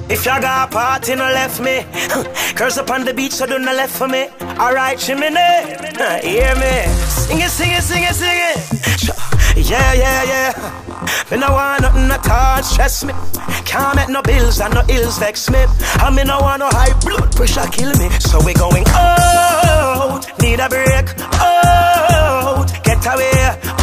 If you got a party, no left me. Curse up on the beach, so do not left for me. Alright, chimney, hear me. Sing it, sing it, sing it, sing it. Yeah, yeah, yeah. Me no want nothing at all stress me. Can't make no bills and no ills vex me. And me no want no high blood pressure kill me. So we going out, need a break, out, get away,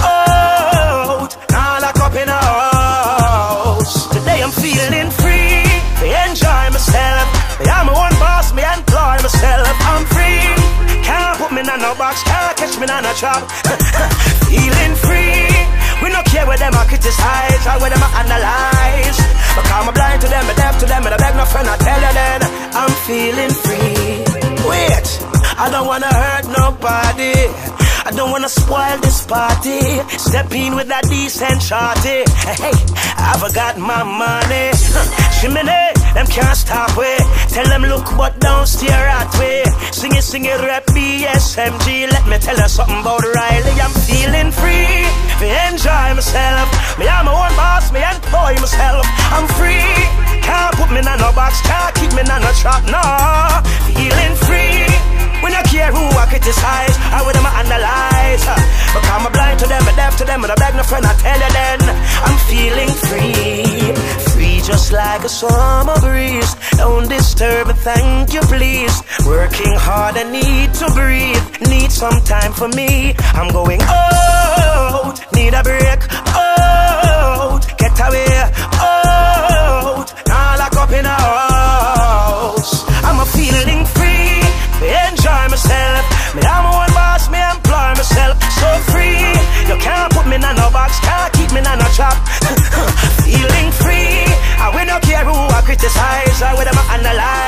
out. Now lock up in a house. Today I'm feeling free, enjoy myself. I'm my own boss, me employ myself. I'm free, can't put me in no box, can't catch me in a trap. Feeling free, we don't care where them I criticize or where them I analyze. Because I'm blind to them, I'm deaf to them, and I beg no friend, I tell you then I'm feeling free. Wait, I don't wanna hurt nobody, I don't wanna spoil this party. Step in with that decent shorty. Hey, I forgot my money. Shimmy, them can't stop way. Tell them look but don't stare at way. Sing it, rap BSMG. Let me tell you something about Riley. I'm feeling free, to enjoy myself. Me I'm my own boss, me employ myself. I'm free, can't put me in no box, can't keep me in no trap, no. Feeling free, we don't care who I criticize, or who them I analyze. Because I'm blind to them, I'm deaf to them, and I beg no friend, I tell you then I'm feeling free. Free just like a summer breeze. Don't disturb me, thank you please. Working hard, I need to breathe. Need some time for me. I'm going out, need a break, out, get away, out. Now lock up in a house. I'm a feeling free, enjoy myself. Me I'm my own boss, me employ myself. So free, you can't put me in no box, can't keep me in no trap. Feeling free, I will not care who I criticize or whether I analyze.